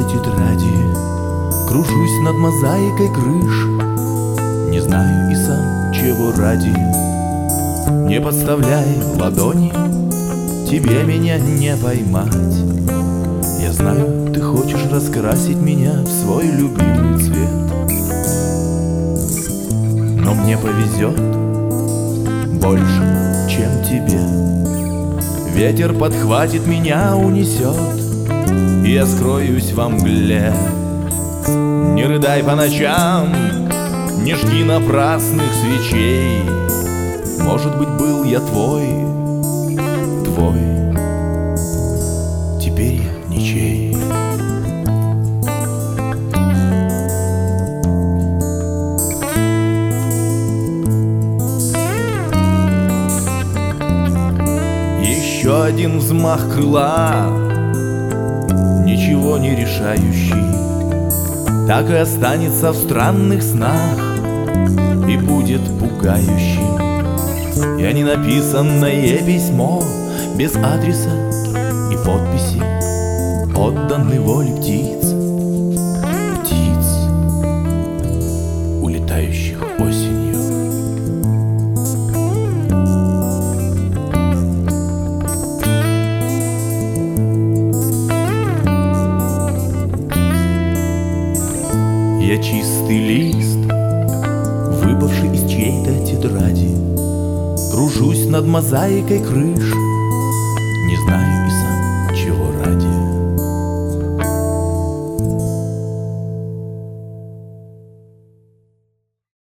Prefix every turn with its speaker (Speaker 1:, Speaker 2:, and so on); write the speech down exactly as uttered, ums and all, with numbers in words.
Speaker 1: чьей-то тетради, кружусь над мозаикой крыш. Не знаю и сам, чего ради. Не подставляй ладони, тебе меня не поймать. Я знаю, ты хочешь раскрасить меня в свой любимый цвет, но мне повезет больше, чем тебе. Ветер подхватит меня, унесет, и я скроюсь во мгле. Не рыдай по ночам, не жги напрасных свечей. Может быть, был я твой, твой, теперь я ничей. Еще один взмах крыла, ничего не решающий, так и останется в странных снах и будет пугающим. Я не написанное письмо, без адреса и подписи, отданный воле птиц, птиц, улетающих осенью. Я чистый лист, выпавший из чьей-то тетради, кружусь над мозаикой крыш. Не знаю